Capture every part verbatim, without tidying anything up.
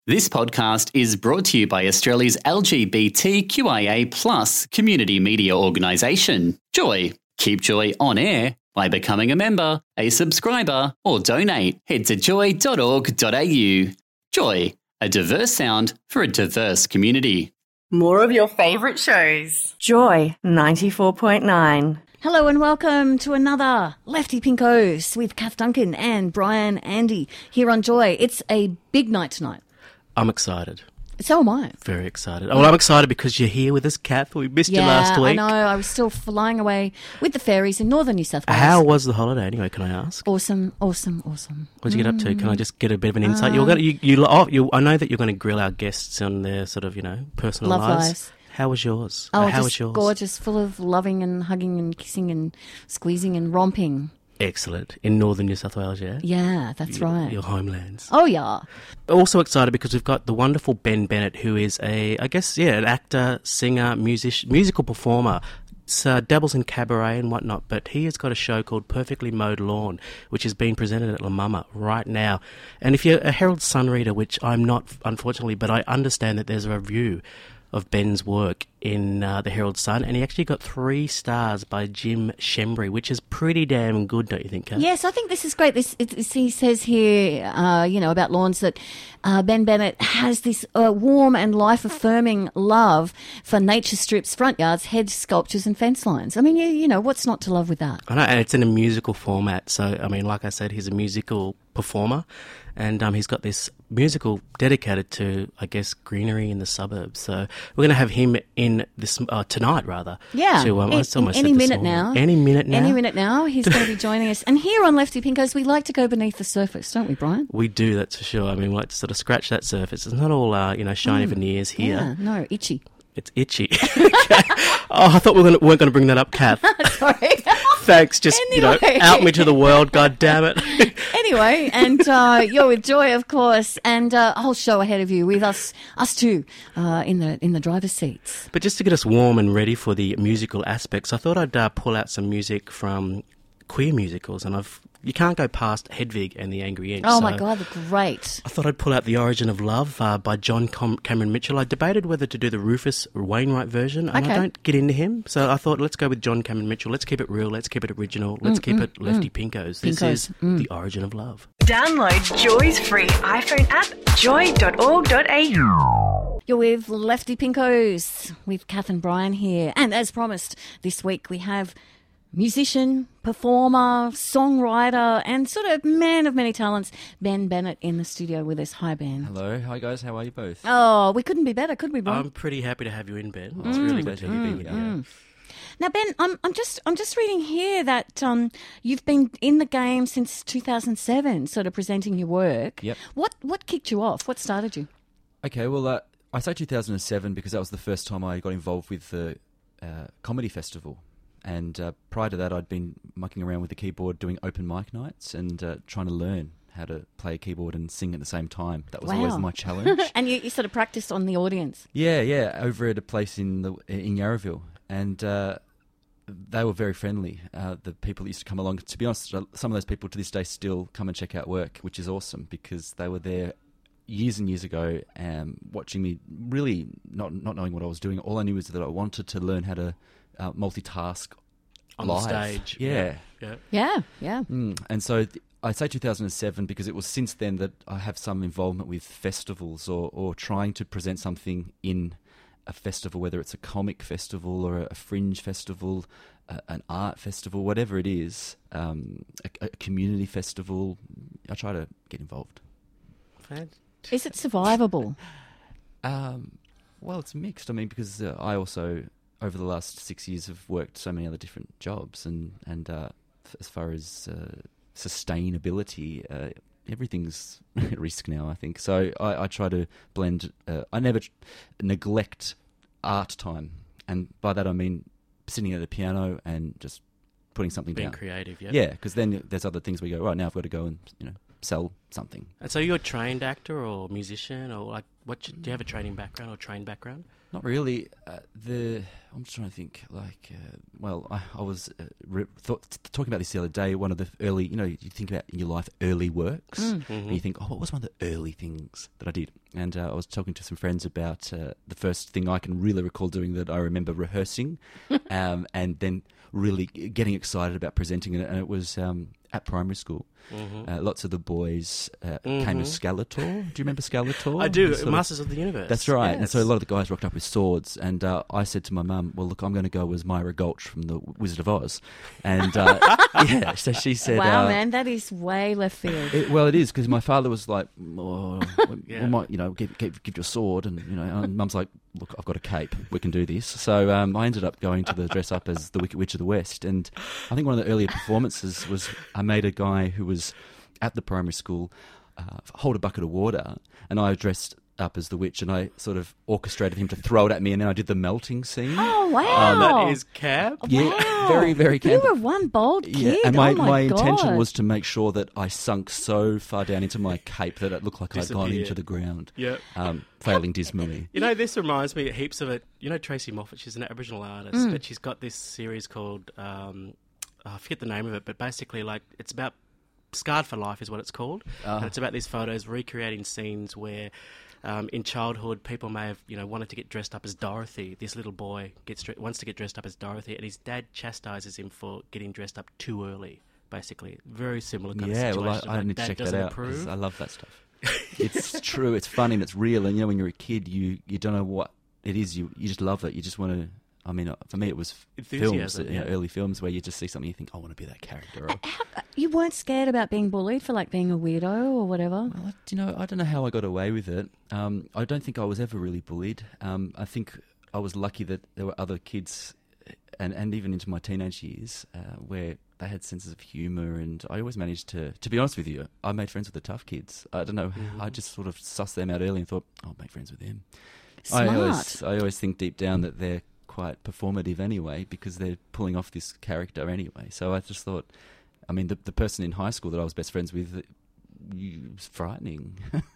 This podcast is brought to you by Australia's L G B T Q I A plus community media organisation, Joy. Keep Joy on air by becoming a member, a subscriber, or donate. Head to joy dot org dot a u. Joy, a diverse sound for a diverse community. More of your favourite shows. Joy ninety-four point nine. Hello and welcome to another Lefty Pinkos with Kath Duncan and Brian Andy here on Joy. It's a big night tonight. I'm excited. So am I. Very excited. Well, I'm excited because you're here with us, Kath. We missed yeah, you last week. I know. I was still flying away with the ferries in northern New South Wales. How was the holiday anyway, can I ask? Awesome, awesome, awesome. What did you get up to? Can I just get a bit of an insight? Uh, you're gonna, you, you, oh, you, I know that you're going to grill our guests on their sort of, you know, personal love lives. lives. How was yours? Oh, How just was yours? gorgeous, full of loving and hugging and kissing and squeezing and romping. Excellent. In northern New South Wales, yeah? Yeah, that's your, right. Your homelands. Oh, yeah. Also excited because we've got the wonderful Ben Bennett, who is a, I guess, yeah, an actor, singer, music, musical performer. Uh, dabbles in cabaret and whatnot, but he has got a show called Perfectly Mowed Lawn, which is being presented at La Mama right now. And if you're a Herald Sun reader, which I'm not, unfortunately, but I understand that there's a review of Ben's work in uh, the Herald Sun, and he actually got three stars by Jim Shembry, which is pretty damn good, don't you think, Kate? Yes, I think this is great. This it, he says here, uh, you know, about lawns that uh, Ben Bennett has this uh, warm and life-affirming love for nature strips, front yards, hedge sculptures, and fence lines. I mean, you, you know, what's not to love with that? I know, and it's in a musical format. So, I mean, like I said, he's a musical performer, and um, he's got this musical dedicated to, I guess, greenery in the suburbs. So we're going to have him in this uh, tonight, rather. Yeah, to, um, in, I almost any said this minute morning. now. Any minute now. Any minute now, he's going to be joining us. And here on Lefty Pinkos, we like to go beneath the surface, don't we, Brian? We do, that's for sure. I mean, we like to sort of scratch that surface. It's not all, uh, you know, shiny mm. veneers here. Yeah, no, itchy. It's itchy. Okay. Oh, I thought we weren't going to bring that up, Kath. Sorry. Thanks. Just, anyway. you know, out me to the world, God damn it. Anyway, and uh, you're with Joy, of course, and uh, a whole show ahead of you with us, us two, uh, in the in the driver's seats. But just to get us warm and ready for the musical aspects, I thought I'd uh, pull out some music from queer musicals, and I've you can't go past Hedwig and the Angry Inch. Oh, so my God, they're great. I thought I'd pull out The Origin of Love uh, by John Com- Cameron Mitchell. I debated whether to do the Rufus Wainwright version, and okay. I don't get into him, so I thought let's go with John Cameron Mitchell. Let's keep it real, let's keep it original, let's mm, keep mm, it Lefty mm. Pinkos. This Pinkos. is mm. The Origin of Love. Download Joy's free iPhone app, joy dot org dot a u. You're with Lefty Pinkos, with Kath and Brian here. And as promised, this week we have musician, performer, songwriter, and sort of man of many talents, Ben Bennett in the studio with us. Hi, Ben. Hello. Hi, guys. How are you both? Oh, we couldn't be better, could we, Brian? I'm pretty happy to have you in, Ben. Oh, it's mm, really good to have you being here. Mm. Now, Ben, I'm I'm just I'm just reading here that um, you've been in the game since two thousand seven, sort of presenting your work. Yep. What what kicked you off? What started you? Okay. Well, uh, I say two thousand seven because that was the first time I got involved with the uh, comedy festival. And uh, prior to that, I'd been mucking around with the keyboard doing open mic nights and uh, trying to learn how to play a keyboard and sing at the same time. That was wow. always my challenge. And you, you sort of practiced on the audience? Yeah, yeah, over at a place in the in Yarraville. And uh, they were very friendly, uh, the people that used to come along. To be honest, some of those people to this day still come and check out work, which is awesome because they were there years and years ago um, watching me, really not, not knowing what I was doing. All I knew was that I wanted to learn how to Uh, multitask on live. the stage. Yeah. Yeah. Yeah, yeah. Mm. And so th- I say two thousand seven because it was since then that I have some involvement with festivals or, or trying to present something in a festival, whether it's a comic festival or a, a fringe festival, a, an art festival, whatever it is, um, a, a community festival. I try to get involved. Fantastic. Is it survivable? um, well, it's mixed. I mean, because uh, I also... over the last six years, have worked so many other different jobs, and and uh, f- as far as uh, sustainability, uh, everything's at risk now, I think. So I, I try to blend. Uh, I never tr- neglect art time, and by that I mean sitting at the piano and just putting something Being down. creative, yeah. Yeah, because then there's other things where you go, right, now I've got to go and, you know, sell something. And so you're a trained actor or musician, or like, what? Do you have a training background or trained background? Not really. Uh, the I'm just trying to think. Like, uh, well, I, I was uh, re- thought, talking about this the other day. One of the early, you know, you think about in your life early works, Mm. and you think, oh, what was one of the early things that I did? And uh, I was talking to some friends about uh, the first thing I can really recall doing that I remember rehearsing, um, and then really getting excited about presenting it. And it was um, at primary school. Mm-hmm. Uh, lots of the boys uh, Mhm. came as Skeletor. Do you remember Skeletor? I do. Sort of- Masters of the Universe. That's right. And Yes. so a lot of the guys rocked up with swords. And uh, I said to my mum, well, look, I'm going to go as Myra Gulch from The Wizard of Oz. And uh, yeah, so she said... wow, uh, man, that is way left field. it, well, it is, because my father was like, oh, Yeah. we might, you know, give, give, give you a sword. And, you know, and mum's like, look, I've got a cape. We can do this. So um, I ended up going to the dress up as the Wicked Witch of the West. And I think one of the earlier performances was I made a guy who was at the primary school uh, hold a bucket of water, and I dressed up as the witch, and I sort of orchestrated him to throw it at me, and then I did the melting scene. Oh, wow. Oh, that is Cab. Yeah, Wow. very, very You camp. were one bold kid. Yeah, and my, oh my, my God. intention was to make sure that I sunk so far down into my cape that it looked like I'd gone Disappeared. into the ground, Yeah. um, failing dismally. You know, this reminds me heaps of it. You know, Tracy Moffat, she's an Aboriginal artist, Mm. but she's got this series called, um, I forget the name of it, but basically, like, it's about Scarred for Life is what it's called. Ah. And it's about these photos recreating scenes where um, in childhood people may have, you know, wanted to get dressed up as Dorothy. This little boy gets dre- wants to get dressed up as Dorothy, and his dad chastises him for getting dressed up too early, basically. Very similar kind Yeah, of well, situation. I, I Like, need to dad check that doesn't out, 'cause approve. I love that stuff. It's true, it's funny, and it's real, and, you know, when you're a kid, you, you don't know what it is, you, you just love it, you just want to... I mean, for me, it was films, Enthusiasm, you know, yeah. early films where you just see something, you think, I want to be that character. Or, You weren't scared about being bullied for like being a weirdo or whatever? well, I, you know, I don't know how I got away with it. Um, I don't think I was ever really bullied. Um, I think I was lucky that there were other kids, and, and even into my teenage years, uh, where they had senses of humour, and I always managed to, to be honest with you, I made friends with the tough kids. I don't know, Mm-hmm. I just sort of sussed them out early and thought, I'll make friends with them. Smart. I always, I always think deep down that they're quite performative anyway, because they're pulling off this character anyway. So I just thought, I mean, the the person in high school that I was best friends with, he was frightening.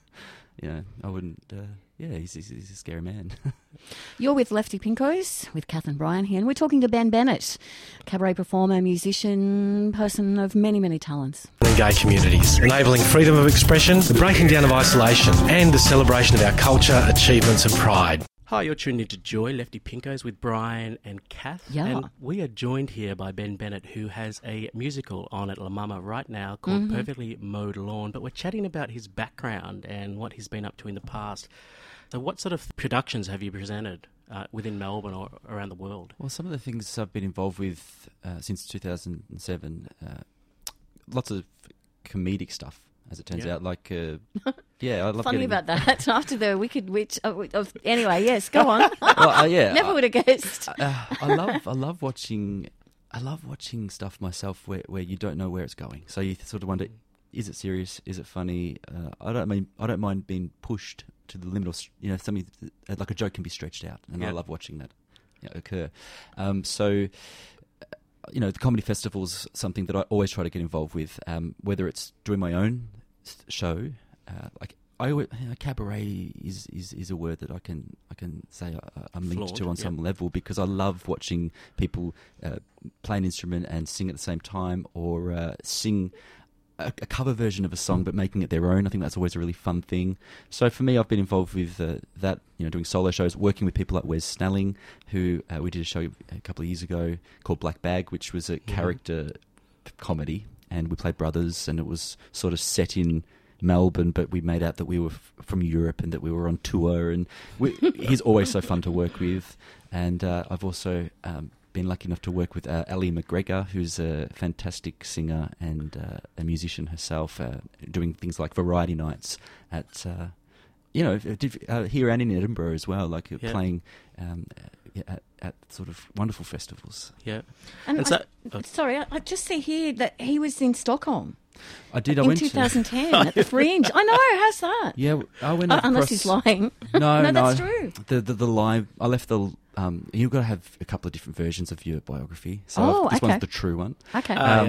You know, I wouldn't. Uh, yeah, he's, he's, he's a scary man. You're with Lefty Pinkos, with Catherine Bryan here, and we're talking to Ben Bennett, cabaret performer, musician, person of many, many talents. In gay communities, enabling freedom of expression, the breaking down of isolation, and the celebration of our culture, achievements, and pride. Hi, you're tuned into Joy, Lefty Pinkos with Brian and Kath. Yeah. And we are joined here by Ben Bennett, who has a musical on at La Mama right now called Mm-hmm. Perfectly Mowed Lawn. But we're chatting about his background and what he's been up to in the past. So what sort of productions have you presented uh, within Melbourne or around the world? Well, some of the things I've been involved with uh, since two thousand seven, uh, lots of comedic stuff, as it turns Yeah. out. Like, uh, yeah, I love Funny getting... about that. After the Wicked Witch. Of, of, anyway, yes, go on. Well, uh, yeah, Never I- would have guessed. uh, I love I love watching I love watching stuff myself where, where you don't know where it's going. So you sort of wonder, is it serious? Is it funny? Uh, I don't mean I don't mind being pushed to the limit of, you know, something uh, like a joke can be stretched out, and Yeah. I love watching that, you know, occur. Um, so. uh, You know, the comedy festival's something that I always try to get involved with, um, whether it's doing my own s- show, uh, like I always, you know, cabaret is, is, is a word that I can I can say I, I'm linked Flawed, to on yeah. some level, because I love watching people uh, play an instrument and sing at the same time, or uh, sing a, a cover version of a song but making it their own. I think that's always a really fun thing. So for me, I've been involved with uh, that, you know, doing solo shows, working with people like Wes Snelling, who uh, we did a show a couple of years ago called Black Bag, which was a character comedy, and we played brothers, and it was sort of set in Melbourne, but we made out that we were f- from Europe and that we were on tour, and we, he's always so fun to work with. And uh, I've also um, been lucky enough to work with uh, Ali McGregor, who's a fantastic singer and uh, a musician herself, uh, doing things like variety nights at, uh, you know, uh, here and in Edinburgh as well, like uh, Yeah. playing um, at, at sort of wonderful festivals. Yeah. And And so- I, sorry, I, I just see here that he was in Stockholm I did. I in went two to. thousand ten at the Fringe. I know, how's that? Yeah, I went Uh, across, unless he's lying. No, No, no, that's true. The, the the live. I left the. Um, you've got to have a couple of different versions of your biography. So Oh, I've- this okay. one's the true one. Okay. Uh, Um, yeah.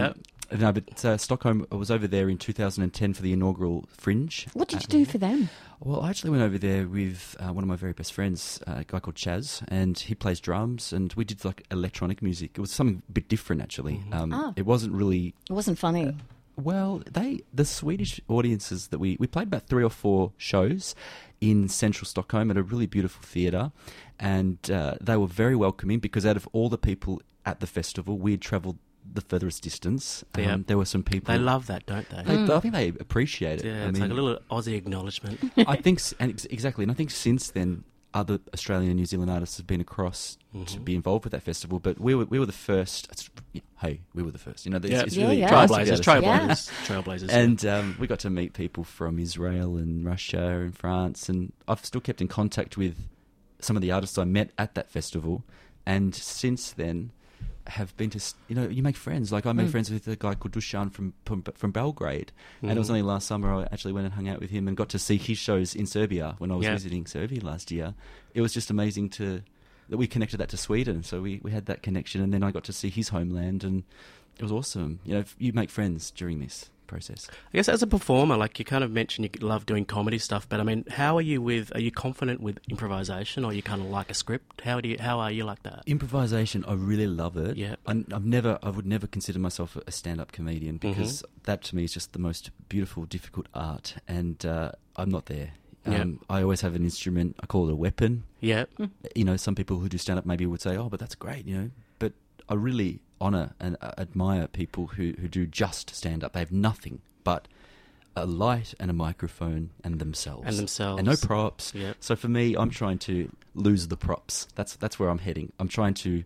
no, but uh, Stockholm, I was over there in two thousand ten for the inaugural Fringe. What did you do for them? Well, I actually went over there with uh, one of my very best friends, uh, a guy called Chaz, and he plays drums, and we did like electronic music. It was something a bit different, actually. Um, Oh. It wasn't really... It wasn't funny. Well, they the Swedish audiences that we... We played about three or four shows in central Stockholm at a really beautiful theatre, and uh, they were very welcoming because out of all the people at the festival, we had travelled the furthest distance. Um, Yeah. There were some people... They love that, don't they? They, I think they appreciate it. Yeah, I it's mean, like a little Aussie acknowledgement. I think, s- and ex- exactly, and I think since then, other Australian and New Zealand artists have been across to be involved with that festival. But we were we were the first. It's, hey, we were the first. You know, it's, Yeah. it's Yeah, really yeah. nice to be able Trailblazers, to say that. trailblazers, trailblazers. And um, we got to meet people from Israel and Russia and France, and I've still kept in contact with some of the artists I met at that festival. And since then, have been to s- you know you make friends. Like I made friends with a guy called Dusan from from, from Belgrade, and it was only last summer I actually went and hung out with him and got to see his shows in Serbia when I was Yeah. visiting Serbia last year. It was just amazing to that we connected that to Sweden, so we, we had that connection, and then I got to see his homeland, and it was awesome. You know, you make friends during this process. I guess as a performer, like you kind of mentioned you love doing comedy stuff, but I mean, how are you with, are you confident with improvisation, or you kind of like a script? How do you, how are you like that? Improvisation, I really love it. Yeah. I, I've never, I would never consider myself a stand-up comedian because that to me is just the most beautiful, difficult art, and uh, I'm not there. Yeah. Um, I always have an instrument. I call it a weapon. Yeah. You know, some people who do stand-up maybe would say, "Oh, but that's great," you know. But I really honour and uh, admire people who, who do just stand-up. They have nothing but a light and a microphone and themselves. And themselves. And no props. Yeah. So for me, I'm trying to lose the props. That's that's where I'm heading. I'm trying to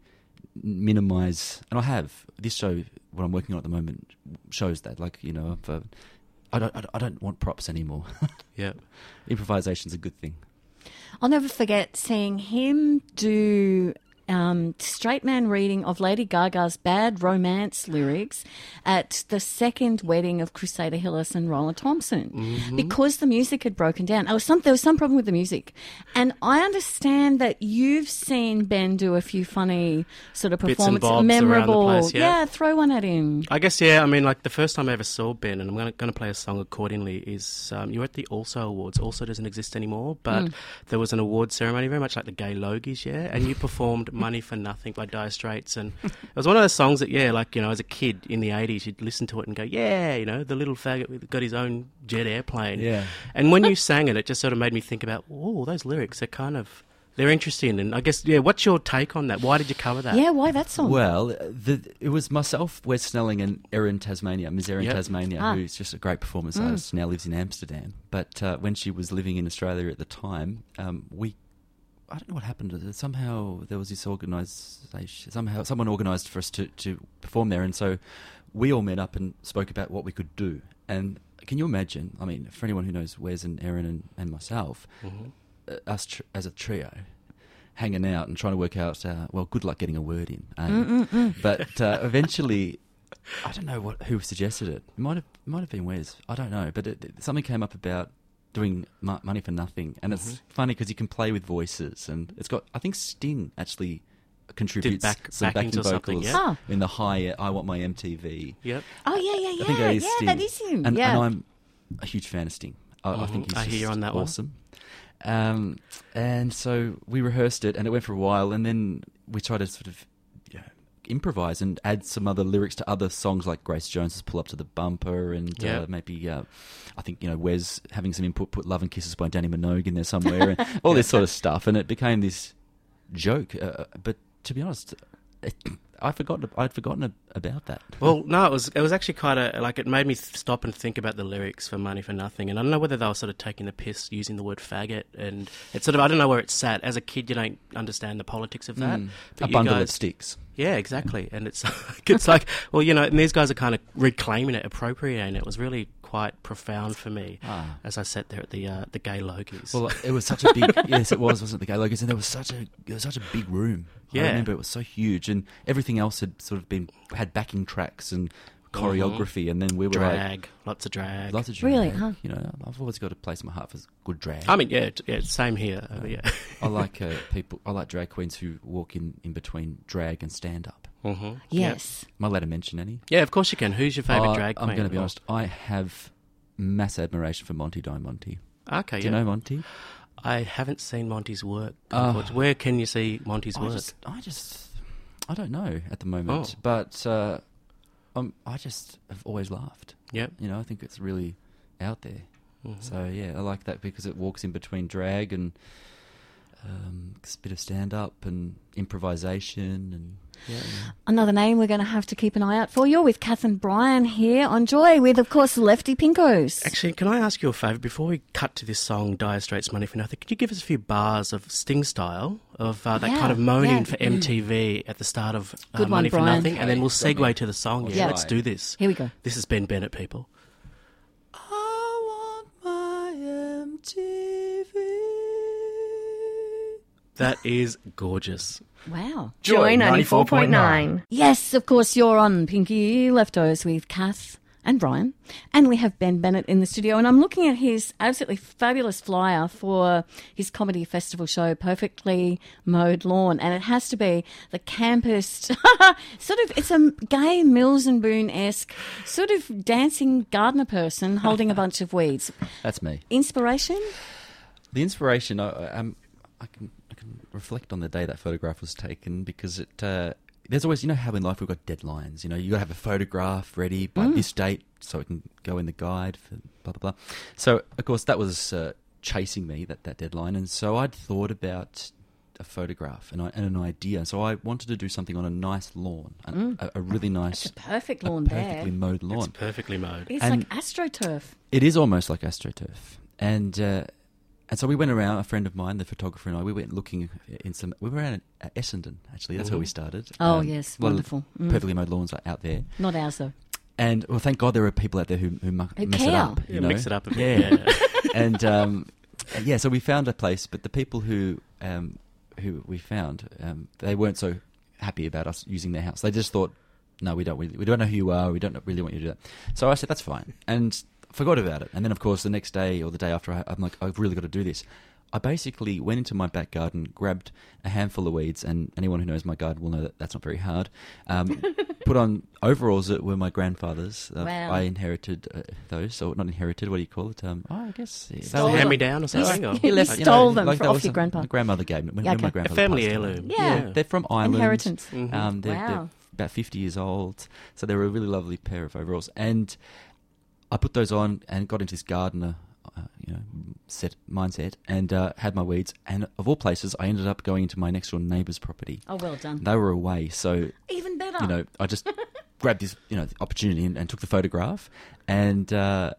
minimise, and I have. This show, what I'm working on at the moment, shows that. Like, you know, I've, uh, I don't I don't- I don't want props anymore. Yeah. Improvisation's a good thing. I'll never forget seeing him do um, straight man reading of Lady Gaga's Bad Romance lyrics at the second wedding of Crusader Hillis and Roland Thompson Mm-hmm. because the music had broken down. There was, some, there was some problem with the music. And I understand that you've seen Ben do a few funny sort of Bits and performance, bobs around the memorable. place, yeah. throw one at him. I guess, yeah, I mean, like the first time I ever saw Ben, and I'm going to play a song accordingly, is um, you were at the Also Awards. Also doesn't exist anymore, but there was an award ceremony, very much like the Gay Logies, yeah, and you performed Money for Nothing by Dire Straits, and it was one of those songs that, yeah, like, you know, as a kid in the eighties, you'd listen to it and go, yeah, you know, the little faggot got his own jet airplane. Yeah. And when you sang it, it just sort of made me think about, oh, those lyrics are kind of, they're interesting, and I guess, yeah, what's your take on that? Why did you cover that? Yeah, why that song? Well, the, it was myself, Wes Snelling, and Erin Tasmania, Miss Erin Yep. Tasmania, Ah. who's just a great performance artist, now lives in Amsterdam. But uh, when she was living in Australia at the time, um, we, I don't know what happened. Somehow there was this organisation, somehow someone organised for us to, to perform there, and so we all met up and spoke about what we could do. And can you imagine, I mean, for anyone who knows Wes and Erin and, and myself, uh, us tr- as a trio hanging out and trying to work out, uh, well, good luck getting a word in. eh? But uh, eventually, I don't know what who suggested it. It might have it might have been Wes. I don't know. But it, it- something came up about doing mo- Money for Nothing. And it's funny because you can play with voices. And it's got, I think Sting actually contributes back- some backings backing or something, vocals yeah. Oh. in the high uh, I Want My M T V. Yep. Oh, yeah, yeah, yeah. I think that is yeah, Sting. that is him. And, yeah. and I'm a huge fan of Sting. I, I Mhm. think he's I hear just you on that one. awesome. Um, and so we rehearsed it, and it went for a while, and then we tried to sort of you know, improvise and add some other lyrics to other songs, like Grace Jones's "Pull Up to the Bumper," and Yeah. uh, maybe uh, I think you know Wes having some input, put "Love and Kisses" by Danny Minogue in there somewhere, and all this sort of stuff, and it became this joke. Uh, but to be honest, it, I forgot. I'd forgotten about that. Well, no, it was it was actually quite a like it made me th- stop and think about the lyrics for Money for Nothing, and I don't know whether they were sort of taking the piss using the word faggot, and it's sort of I don't know where it's sat. As a kid, you don't understand the politics of that. Mm. But A you bundle guys- of sticks. Yeah, exactly, and it's it's like well, you know, and these guys are kind of reclaiming it, appropriating it. It was really quite profound for me Ah. as I sat there at the uh, the Gay Logies. Well, it was such a big yes, it was, wasn't it, the Gay Logos? And there was such a it was such a big room. Yeah. I remember it was so huge, and everything else had sort of been had backing tracks, and choreography, and then we were Drag, like, lots of drag. lots of drag. Really, huh? You know, I've always got a place in my heart for good drag. I mean, yeah, t- yeah, same here. Uh, yeah. I like uh, people. I like drag queens who walk in, in between drag and stand up. Mm-hmm. Yes. Am I allowed to mention any? Yeah, of course you can. Who's your favourite Uh, drag queen? I'm going to be Or- honest. I have mass admiration for Monty Diamante. Okay, Do yeah. you know Monty? I haven't seen Monty's work. Oh. unfortunately. Where can you see Monty's I work? just, I just, I don't know at the moment, Oh. but uh, um, I just have always laughed. Yep. You know, I think it's really out there. Mhm. So yeah, I like that because it walks in between drag and um, a bit of stand up and improvisation and yeah. Another name we're going to have to keep an eye out for. You're with Kath and Brian here on Joy with, of course, Lefty Pinkos. Actually, can I ask you a favour? Before we cut to this song, Dire Straits' Money for Nothing, could you give us a few bars of Sting style, of uh, that Yeah, kind of moaning yeah. for M T V at the start of uh, Good one, Money for Brian. Nothing? And then we'll Okay, got segue me. to the song. I'll Yeah, try. let's do this. Here we go. This is Ben Bennett, people. I want my M T V. That is gorgeous. Wow. Joy ninety-four point nine. Yes, of course, you're on Pinky Leftovers with Kath and Brian. And we have Ben Bennett in the studio. And I'm looking at his absolutely fabulous flyer for his comedy festival show, Perfectly Mowed Lawn. And it has to be the campest, sort of, it's a gay Mills and Boone-esque sort of dancing gardener person holding a bunch of weeds. That's me. Inspiration? The inspiration, I, I, um, I can I can reflect on the day that photograph was taken because it. Uh, there's always, you know, how in life we've got deadlines. You know, you got to have a photograph ready by this date so it can go in the guide for blah blah blah. So of course that was uh, chasing me that that deadline, and so I'd thought about a photograph and, I, and an idea. So I wanted to do something on a nice lawn, a, a, a really nice, It's a perfect lawn a perfectly there. mowed It's lawn. perfectly mowed. It's And- like AstroTurf. It is almost like AstroTurf. And uh, and so we went around, a friend of mine, the photographer and I, we went looking in some, we were around at Essendon, actually. That's where we started. Oh, yes, a lot of wonderful. Mm. Perfectly mowed lawns are out there. Not ours, though. And, well, thank God there are people out there who, who, mu- Who mess it care. up. You Yeah, know? mix it up a bit. Yeah. and, um, yeah, so we found a place, but the people who um, who we found, um, they weren't so happy about us using their house. They just thought, no, we don't really, we don't know who you are, we don't really want you to do that. So I said, that's fine. And forgot about it. And then, of course, the next day or the day after, I, I'm like, I've really got to do this. I basically went into my back garden, grabbed a handful of weeds, and anyone who knows my garden will know that that's not very hard. Um, put on overalls that were my grandfather's. Uh, Wow. I inherited uh, those, or not inherited, what do you call it? Um, oh, I guess. Yeah, Stole they were- them. Hand-me-down or something? Or? You left- stole them like for- that off was your some- grandpa. My grandmother gave me when, Yeah, when my okay. A grandfather family passed away. heirloom. Yeah. They're from Ireland. Inheritance. Mhm. Um, they're, Wow. they're about fifty years old, so they were a really lovely pair of overalls. And I put those on and got into this gardener, uh, you know, set mindset, and uh, had my weeds. And of all places, I ended up going into my next door neighbour's property. Oh, well done. They were away, so Even better. you know, I just grabbed this, you know, opportunity and, and took the photograph, and uh,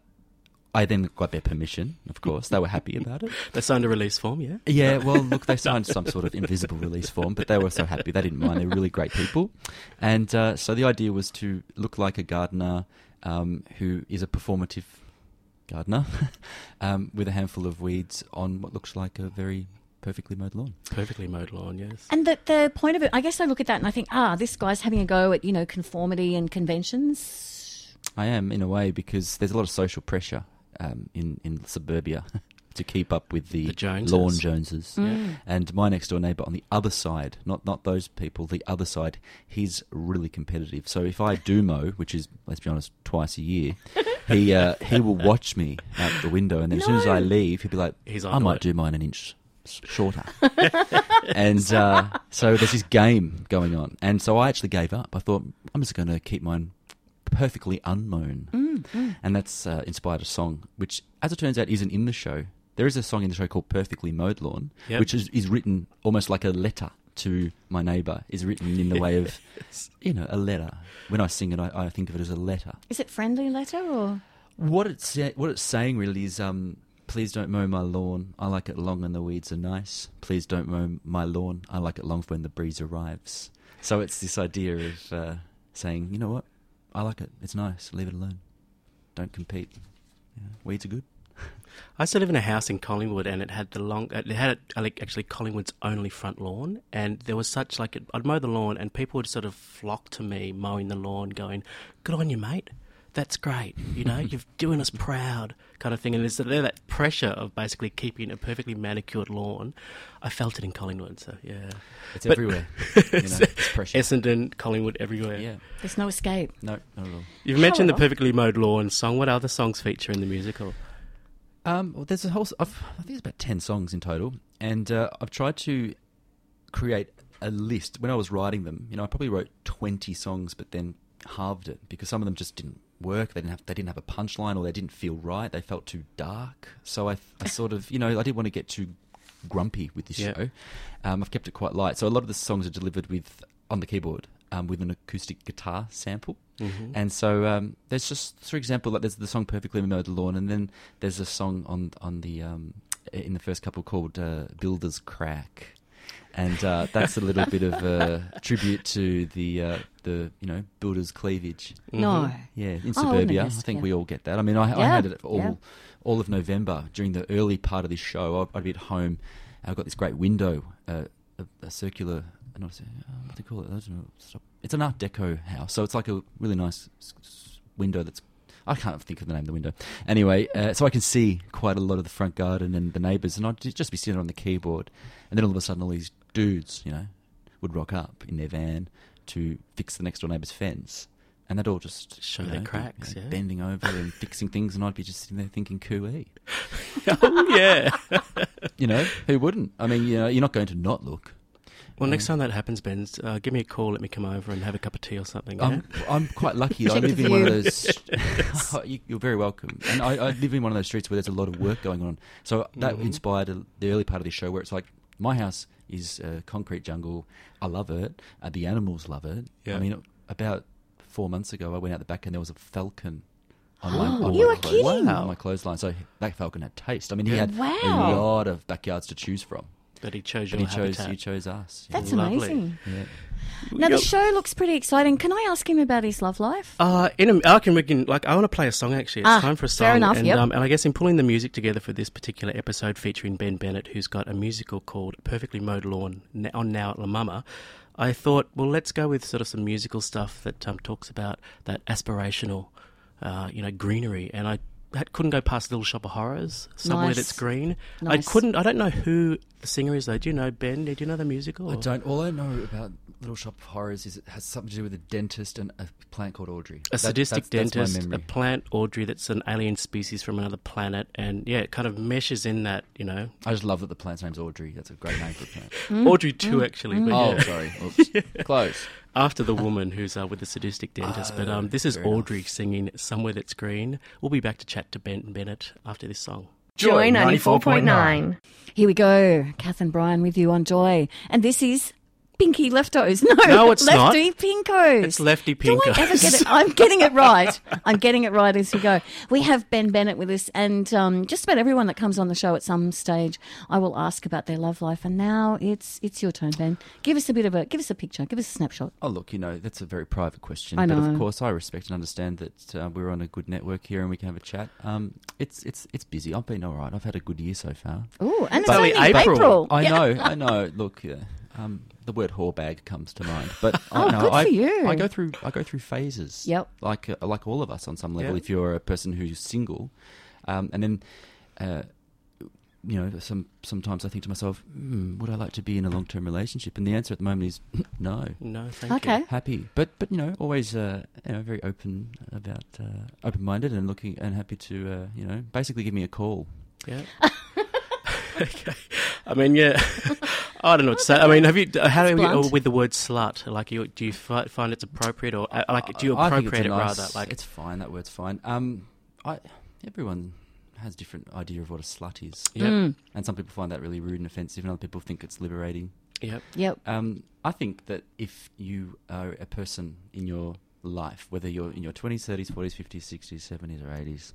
I then got their permission. Of course, they were happy about it. They signed a release form, yeah? Yeah, well, look, they signed some sort of invisible release form, but they were so happy. They didn't mind. They're really great people. And uh, so the idea was to look like a gardener um, who is a performative gardener um, with a handful of weeds on what looks like a very perfectly mowed lawn. Perfectly mowed lawn, yes. And the, the point of it, I guess I look at that and I think, ah, this guy's having a go at, you know, conformity and conventions. I am, in a way, because there's a lot of social pressure um, in, in suburbia to keep up with the, The Joneses. lawn Joneses. Mm. And my next door neighbour on the other side, not not those people, the other side, he's really competitive. So if I do mow, which is, let's be honest, twice a year, he uh, he will watch me out the window, and then as soon as I leave, he'll be like, He's I onto might it. do mine an inch s- shorter. And uh, so there's this game going on. And so I actually gave up. I thought, I'm just going to keep mine perfectly unmown. Mm, And that's uh, inspired a song, which, as it turns out, isn't in the show. There is a song in the show called Perfectly Mowed Lawn, Yep. which is, is written almost like a letter to my neighbour, is written in the way of, you know, a letter. When I sing it, I, I think of it as a letter. Is it friendly letter or? What it's, sa- what it's saying really is, um, please don't mow my lawn. I like it long and the weeds are nice. Please don't mow my lawn. I like it long for when the breeze arrives. So it's this idea of uh, saying, you know what? I like it. It's nice. Leave it alone. Don't compete. You know, weeds are good. I used to live in a house in Collingwood, and it had the long. It had like actually Collingwood's only front lawn, and there was such like I'd mow the lawn, and people would sort of flock to me mowing the lawn, going, "Good on you, mate. That's great. You know, you're doing us proud," kind of thing. And there's there that pressure of basically keeping a perfectly manicured lawn. I felt it in Collingwood, so yeah, It's But- everywhere. You know, it's pressure. Essendon, Collingwood, everywhere. Yeah. There's no escape. No, not at all. You've mentioned the However- Perfectly Mowed Lawn song. What other songs feature in the musical? Um, well, there's a whole. I've, I think there's about ten songs in total, and uh, I've tried to create a list. When I was writing them, you know, I probably wrote twenty songs, but then halved it because some of them just didn't work. They didn't have. They didn't have a punchline, or they didn't feel right. They felt too dark. So I, I sort of, you know, I didn't want to get too grumpy with this Yeah. show. Um, I've kept it quite light. So a lot of the songs are delivered with on the keyboard um, with an acoustic guitar sample. Mm-hmm. And so um, there's just, for example, like there's the song "Perfectly Mowed Lawn," and then there's a song on on the um, in the first couple called uh, "Builder's Crack," and uh, that's a little bit of a tribute to the uh, the you know builder's cleavage. No. Yeah, in Oh, suburbia, I yes, think yeah. we all get that. I mean, I, I Yeah, had it all yeah. all of November during the early part of this show. I'd, I'd be at home. I've got this great window, uh, a, a circular. Not a, uh, what do they call it? I don't know. Stop. It's an Art Deco house, so it's like a really nice s- s- window. That's I can't think of the name of the window. Anyway, uh, so I can see quite a lot of the front garden and the neighbours, and I'd ju- just be sitting on the keyboard, and then all of a sudden, all these dudes, you know, would rock up in their van to fix the next door neighbour's fence. And they'd all just Show you their know, be, cracks, you know, yeah. bending over and fixing things, and I'd be just sitting there thinking, "Cooey." Oh, yeah. You know, who wouldn't? I mean, you know, you're not going to not look. Well, next time that happens, Ben, uh, give me a call. Let me come over and have a cup of tea or something. Yeah? I'm, I'm quite lucky. I Check live the in one of view. those. You- You're very welcome. And I, I live in one of those streets where there's a lot of work going on. So that Mhm. inspired a, the early part of this show, where it's like my house is a concrete jungle. I love it. Uh, the animals love it. Yeah. I mean, about four months ago, I went out the back and there was a falcon. On my, on You my are clothes- kidding. On my clothesline. So that falcon had taste. I mean, he Yeah. had Wow. a lot of backyards to choose from. But he chose But your he chose, habitat. he chose us. That's Lovely. amazing. Yeah. Now, the Yep. show looks pretty exciting. Can I ask him about his love life? Uh, in a, I can, we can, like, I want to play a song, actually. It's Ah, time for a song. fair enough, And, yep. um, and I guess in pulling the music together for this particular episode featuring Ben Bennett, who's got a musical called Perfectly Mowed Lawn n- on Now at La Mama, I thought, well, let's go with sort of some musical stuff that um, talks about that aspirational, uh, you know, greenery. And I that couldn't go past Little Shop of Horrors, Somewhere Nice. That's Green. Nice. I couldn't, I don't know who the singer is, though. Do you know, Ben? Do you know the musical? I or- don't. All I know about Little Shop of Horrors is it has something to do with a dentist and a plant called Audrey. A That- sadistic that's- that's my dentist, a memory. plant Audrey that's an alien species from another planet, and yeah, it kind of meshes in that, you know. I just love that the plant's name's Audrey. That's a great name for a plant. Mm. Audrey too, actually. But Oh, yeah, sorry. Oops. Close. after the woman who's uh, with the sadistic dentist. but um, this is fair enough. Audrey singing "Somewhere That's Green." We'll be back to chat to Ben Bennett after this song. Joy ninety-four point nine. Here we go. Kath and Brian with you on Joy. And this is Pinky Leftos. No, No, it's not. Lefty Pinkos. It's Lefty Do I Pinkos. ever get it? I'm getting it right. I'm getting it right as we go. We have Ben Bennett with us, and um, just about everyone that comes on the show at some stage, I will ask about their love life. And now it's it's your turn, Ben. Give us a bit of a give us a picture. Give us a snapshot. Oh, look, you know, that's a very private question. I But know. of course, I respect and understand that uh, we're on a good network here and we can have a chat. Um, it's it's it's busy. I've been all right. I've had a good year so far. Oh, and it's But- only April. April. I Yeah. know, I know. Look, yeah, um, the word whore bag comes to mind, but I Oh, know, good I, for you. I go through I go through phases. Yep. like uh, like all of us on some level. Yeah. If you're a person who's single, um, and then. Uh, you know, some sometimes I think to myself, hmm, would I like to be in a long term relationship? And the answer at the moment is no. No, thank Okay. you. Happy, but but you know, always uh, you know, very open about uh, open minded and looking and happy to uh, you know, basically give me a call. Yeah. Okay. I mean, yeah. I don't know what to say. I mean, have you? How do you blunt. with the word slut? Like, you, do you fi- find it's appropriate, or uh, like, do you I think it's appropriate a it nice- rather? Like, it's fine. That word's fine. Um, I everyone has a different idea of what a slut is, yeah, Mm. and some people find that really rude and offensive, and other people think it's liberating. yeah, Yep. Um, I think that if you are a person in your life, whether you're in your twenties, thirties, forties, fifties, sixties, seventies, or eighties,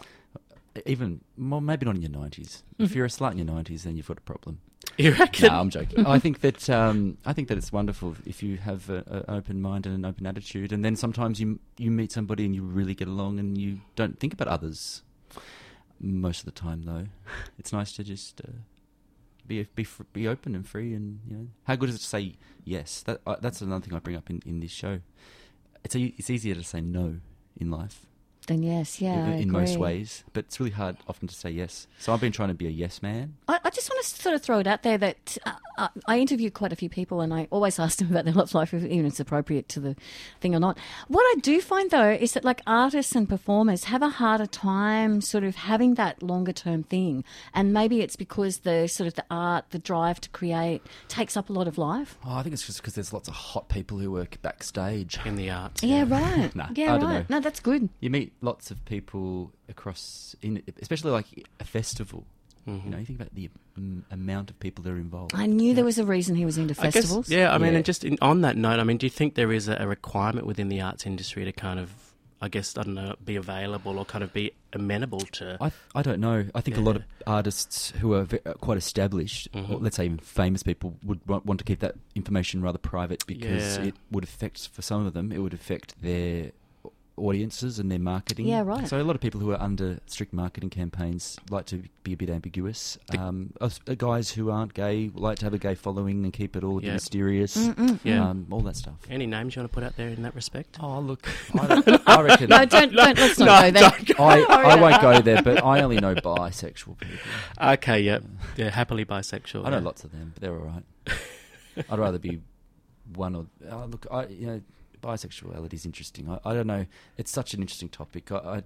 even well, maybe not in your nineties. Mm-hmm. If you're a slut in your nineties, then you've got a problem. You reckon? No, I'm joking. I think that um, I think that it's wonderful if you have an open mind and an open attitude, and then sometimes you you meet somebody and you really get along, and you don't think about others. most of the time, though. It's nice to just uh, be be fr- be open and free, and you know, how good is it to say yes? That uh, that's another thing I bring up in, in this show. It's a, it's easier to say no in life. Then yes, yeah, in, I in most agree. ways, but it's really hard often to say yes. So I've been trying to be a yes man. I, I just want to sort of throw it out there that uh, uh, I interviewed quite a few people, and I always asked them about their love life, if even it's appropriate to the thing or not. What I do find, though, is that like artists and performers have a harder time sort of having that longer term thing, and maybe it's because the sort of the art, the drive to create, takes up a lot of life. Oh, I think it's just because there's lots of hot people who work backstage. In the arts. Yeah, right. Nah, yeah, I don't right. know. No, that's good. You meet lots of people across, in especially like a festival. Mm-hmm. You know, you think about the um, amount of people that are involved. I knew there was a reason he was into I guess, festivals. yeah, I mean, Yeah. and just in, on that note, I mean, do you think there is a, a requirement within the arts industry to kind of, I guess, I don't know, be available or kind of be amenable to... I I don't know. I think a Yeah. lot of artists who are ve- uh, quite established, Mhm. or let's say even famous people, would want, want to keep that information rather private because Yeah. it would affect, for some of them, it would affect their audiences and their marketing. Yeah, right. So a lot of people who are under strict marketing campaigns like to be a bit ambiguous. Um, us- uh, guys who aren't gay like to have a gay following and keep it all a bit Yeah. mysterious. Mm-mm. Yeah. Um, all that stuff. Any names you want to put out there in that respect? Oh, look, I, don't- I reckon... No, don't, don't, let's not go there. I, Don't worry I about won't that. go there, but I only know bisexual people. Okay, yeah. Yeah, happily bisexual. I know yeah. lots of them, but they're all right. I'd rather be one or... Oh, look, I you know, bisexuality is interesting. I, I don't know. It's such an interesting topic. I, I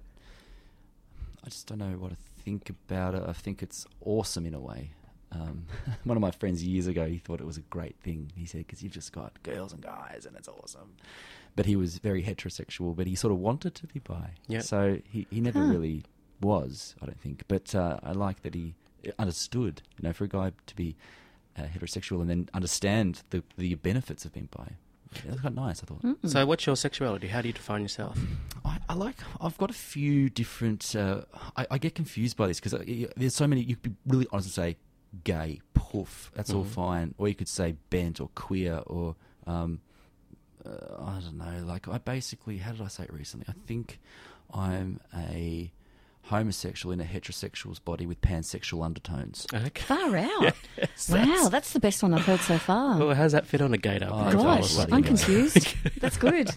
I just don't know what to think about it. I think it's awesome in a way. Um, one of my friends years ago, he thought it was a great thing. He said, because you've just got girls and guys and it's awesome. But he was very heterosexual, but he sort of wanted to be bi. Yep. So he, he never Huh. really was, I don't think. But uh, I like that he understood, you know, for a guy to be uh, heterosexual and then understand the, the benefits of being bi. Yeah, that's quite nice, I thought. Mm. So what's your sexuality? How do you define yourself? I, I like. I've got a few different. Uh, I, I get confused by this because there's so many. You could be really honest and say gay, poof. That's all Mhm. fine. Or you could say bent or queer or um, uh, I don't know. Like I basically, how did I say it recently? I think I'm a homosexual in a heterosexual's body with pansexual undertones. Okay. Far out. Yes, Wow, that's- that's the best one I've heard so far. Well, how's that fit on a gator Oh, profile? Gosh, bloody I'm hell. confused. That's good.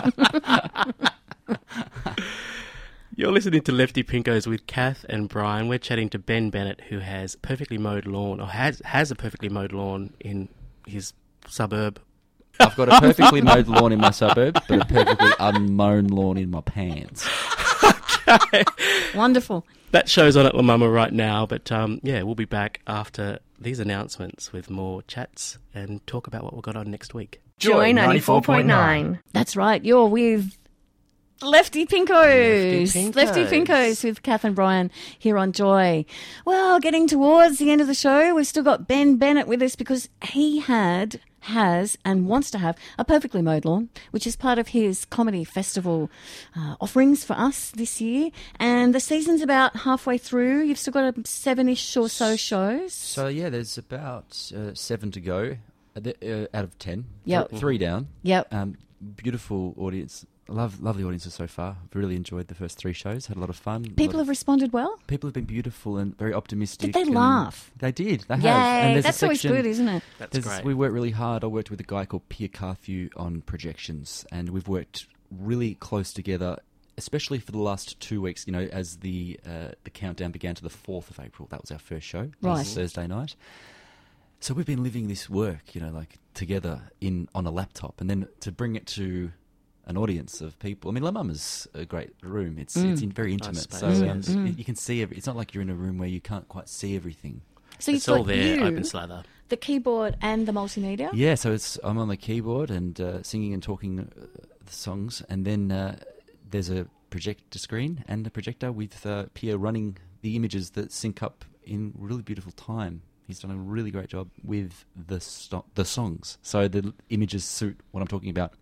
You're listening to Lefty Pinkos with Kath and Brian. We're chatting to Ben Bennett, who has perfectly mowed lawn, or has has a perfectly mowed lawn in his suburb. I've got a perfectly mowed lawn in my suburb, but a perfectly unmown lawn in my pants. Wonderful. That show's on at La Mama right now, but um, yeah, we'll be back after these announcements with more chats and talk about what we've got on next week. Joy ninety-four point nine. That's right. You're with Lefty Pinkos. Lefty Pinkos. Lefty Pinkos with Kath and Brian here on Joy. Well, getting towards the end of the show, we've still got Ben Bennett with us because he had, has, and wants to have a perfectly mowed lawn, which is part of his comedy festival uh, offerings for us this year. And the season's about halfway through. You've still got a seven-ish or so shows. So yeah, there's about uh, seven to go uh, th- uh, out of ten. Yep. Th- three down. Yep. Um, beautiful audience. Love, lovely audiences so far. I've really enjoyed the first three shows. Had a lot of fun. A People lot have responded well. of, people have been beautiful and very optimistic. Did they and laugh? They did. They have. Yay, And there's a that's always section- good, isn't it? That's There's- great. We worked really hard. I worked with a guy called Pierre Carthew on projections, and we've worked really close together, especially for the last two weeks. You know, as the uh, the countdown began to the fourth of April. That was our first show. It was Right. Thursday night. So we've been living this work, you know, like together in on a laptop, and then to bring it to an audience of people. I mean, La Mama's a great room. It's Mm. it's in, very intimate, space, so um, yes. you, you can see. Every, it's not like you're in a room where you can't quite see everything. So It's you've all got there, you, open slather. the keyboard and the multimedia. Yeah, so it's I'm on the keyboard and uh, singing and talking uh, the songs, and then uh, there's a projector screen and a projector with uh, Pierre running the images that sync up in really beautiful time. He's done a really great job with the sto- the songs, so the l- images suit what I'm talking about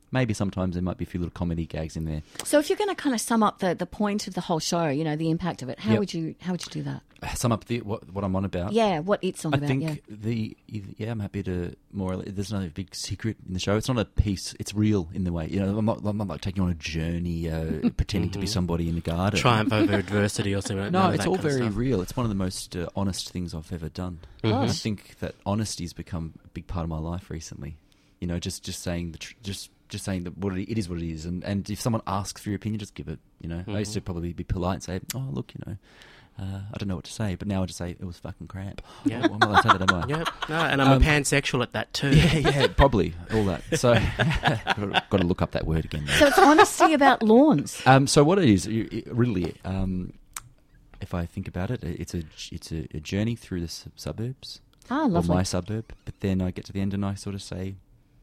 maybe sometimes there might be a few little comedy gags in there. So if you're going to kind of sum up the, the point of the whole show, you know, the impact of it, how Yep. would you how would you do that? Sum up the, what, what I'm on about. Yeah, what it's on I about, think yeah. the yeah, I'm happy to more. There's no big secret in the show. It's not a piece. It's real in the way, you know. I'm not. I'm not like taking you on a journey, uh, pretending to be somebody in the garden. Triumph over adversity or something. No, none of it's that all kind of very stuff. real. It's one of the most uh, honest things I've ever done. I think that honesty's become a big part of my life recently. You know, just just saying the tr- just just saying that what it, it is what it is, and and if someone asks for your opinion, just give it. You know, I used to probably be polite and say, "Oh, look, you know." Uh, I don't know what to say, but now I just say it was fucking crap. Yeah. Well, I'm not allowed to say that, am I? Yeah, no, and I'm Um, a pansexual at that too. Yeah, yeah, probably all that. So, got to look up that word again. Though. So it's honesty about lawns. Um, so what it is, you- it really, um, if I think about it, it's a it's a, a journey through the sub- suburbs, Ah, or lovely. my suburb. But then I get to the end and I sort of say,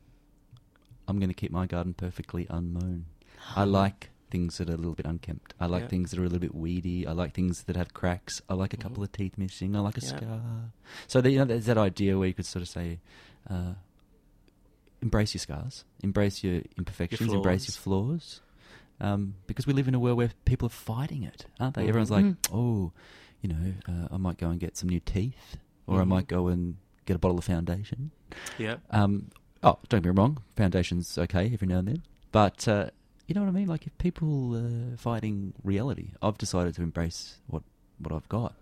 I'm going to keep my garden perfectly unmown. I like things that are a little bit unkempt. I like Yeah. things that are a little bit weedy. I like things that have cracks. I like a couple of teeth missing. I like a Yeah. scar. So the, you know, there's that idea where you could sort of say, uh, embrace your scars, embrace your imperfections, Your embrace your flaws. Um, because we live in a world where people are fighting it, aren't they? Everyone's like, oh, you know, uh, I might go and get some new teeth, or I Mhm. might go and get a bottle of foundation. Yeah. Um, oh, don't get me wrong, foundation's okay every now and then. But, uh, you know what I mean? Like, if people are fighting reality, I've decided to embrace what, what I've got.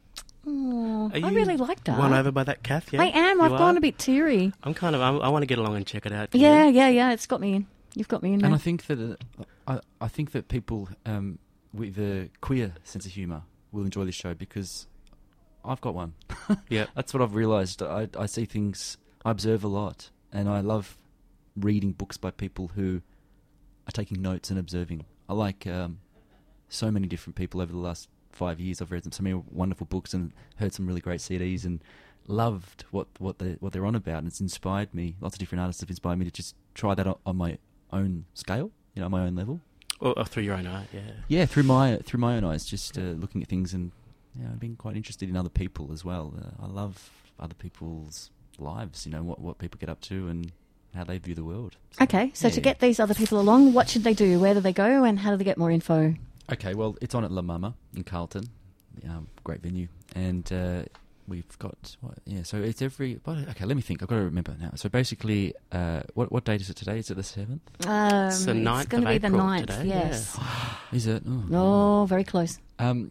Oh, Are I you really like that. Won over by that, Kath? Yeah? I am. You I've are? gone a bit teary. I'm kind of. I, I want to get along and check it out. Yeah, yeah, yeah. It's got me in. You've got me in And there. I think that uh, I, I think that people um, with a queer sense of humour will enjoy this show because I've got one. Yeah. That's what I've realised. I, I see things, I observe a lot, and I love reading books by people who are taking notes and observing. I like um, so many different people over the last five years. I've read so many wonderful books and heard some really great C Ds and loved what what they what they're on about, and it's inspired me. Lots of different artists have inspired me to just try that on, on my own scale, you know, on my own level. Or, or through your own art. Yeah. Yeah, through my through my own eyes, just uh, looking at things and you know, being quite interested in other people as well. Uh, I love other people's lives, you know, what what people get up to and how they view the world. So, Okay, so yeah. to get these other people along, what should they do? Where do they go? And how do they get more info? Okay, well, it's on at La Mama in Carlton, um, great venue, and uh, we've got what? Yeah, so it's every. What, okay, let me think. I've got to remember now. So basically, uh, what what date is it today? Is it the seventh? Um, It's the ninth going to of be the April ninth, today, yes. Is it? Oh, Oh, very close. Um,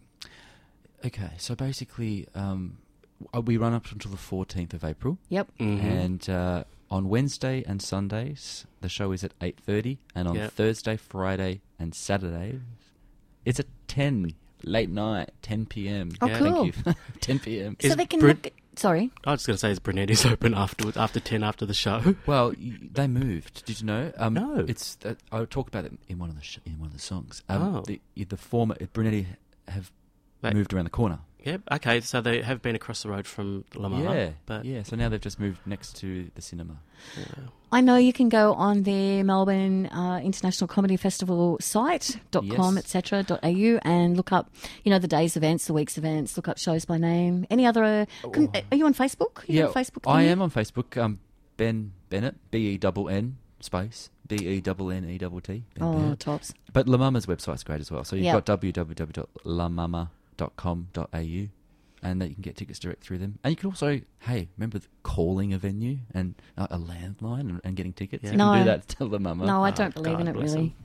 okay, so basically, um, w- we run up until the fourteenth of April, Yep. Mhm. and uh, on Wednesday and Sundays the show is at eight thirty, and on Yep. Thursday, Friday, and Saturday it's at ten late night, ten p.m. Oh, Yeah, cool. Thank you, ten p.m. So Is they can Brit- look at, sorry. I was just going to say, is Brunetti's open after after ten after the show? Well, y- they moved. Did you know? Um, No. It's uh, I talk about it in one of the sh- in one of the songs. Um, Oh. the the former Brunetti have Right. moved around the corner. Yep. Okay, so they have been across the road from La Mama. yeah, But yeah. So now they've just moved next to the cinema. I know you can go on the Melbourne uh, International Comedy Festival site, dot com, Yes. et cetera, dot a u, and look up, you know, the day's events, the week's events, look up shows by name. Any other... Uh, can, are you on Facebook? Are you yeah, on Facebook? I thingy? am on Facebook. Um, Ben Bennett, B E N N space B E N N E T T. Ben Oh, Bennett. tops. But La Mama's website's great as well. So you've Yeah. got w w w dot la mama dot com dot a u, and that you can get tickets direct through them. And you can also, hey, remember the calling a venue and uh, a landline and, and getting tickets? Yeah. You can No. do that to La Mama. No, I Oh, don't believe God in it, bless really.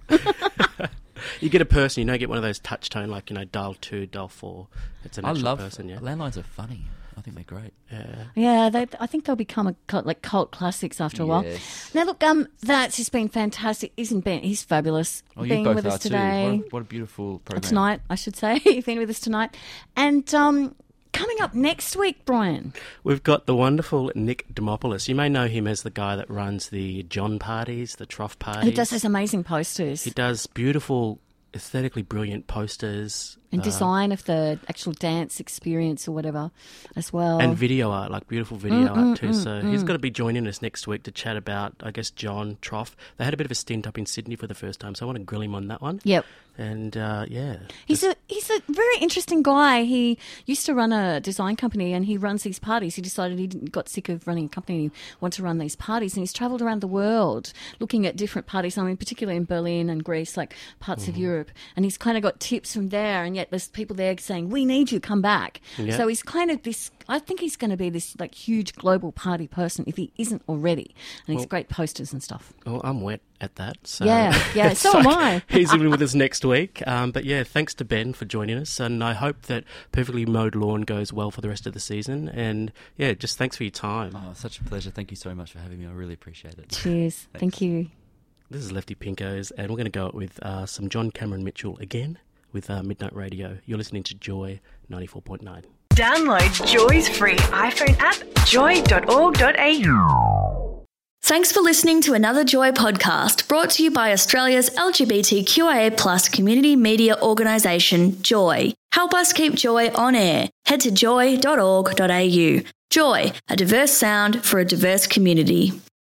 you get a person, you know, get one of those touch tone, like, you know, dial two, dial four. It's an I actual love person, yeah. landlines are funny. I think they're great. Yeah. Yeah, they, I think they'll become a cult, like cult classics after a while. Yes. Now, look, um, that's just been fantastic, isn't Ben? He's fabulous. Oh, you being both with are us too. today, What a, what a beautiful program. tonight, I should say. You've been with us tonight, and um, coming up next week, Brian. We've got the wonderful Nick Demopoulos. You may know him as the guy that runs the John parties, the Trough parties. He does those amazing posters. He does beautiful, aesthetically brilliant posters And design of the actual dance experience or whatever as well. And video art, like beautiful video Mm, art mm, too. mm, so mm. he's got to be joining us next week to chat about, I guess, John Trough. They had a bit of a stint up in Sydney for the first time, so I want to grill him on that one. Yep. And, uh, yeah. He's a he's a very interesting guy. He used to run a design company and he runs these parties. He decided he didn't, got sick of running a company and he wanted to run these parties. And he's travelled around the world looking at different parties, I mean, particularly in Berlin and Greece, like parts Mm-hmm. of Europe. And he's kind of got tips from there. And yet there's people there saying, we need you, come back. Yeah. So he's kind of this, I think he's going to be this like huge global party person if he isn't already. And he's Well- great posters and stuff. Well, I'm wet at that. So Yeah, yeah, so am I. He's in with us next week. Um, but yeah, thanks to Ben for joining us. And I hope that Perfectly Mowed Lawn goes well for the rest of the season. And yeah, just thanks for your time. Oh, such a pleasure. Thank you so much for having me. I really appreciate it. Cheers. Thank you. This is Lefty Pinkos, and we're going to go with uh, some John Cameron Mitchell again with uh, Midnight Radio. You're listening to Joy ninety-four point nine. Download Joy's free iPhone app, joy dot org dot a u. Thanks for listening to another Joy podcast brought to you by Australia's L G B T Q I A plus community media organisation, Joy. Help us keep Joy on air. Head to joy dot org dot a u. Joy, a diverse sound for a diverse community.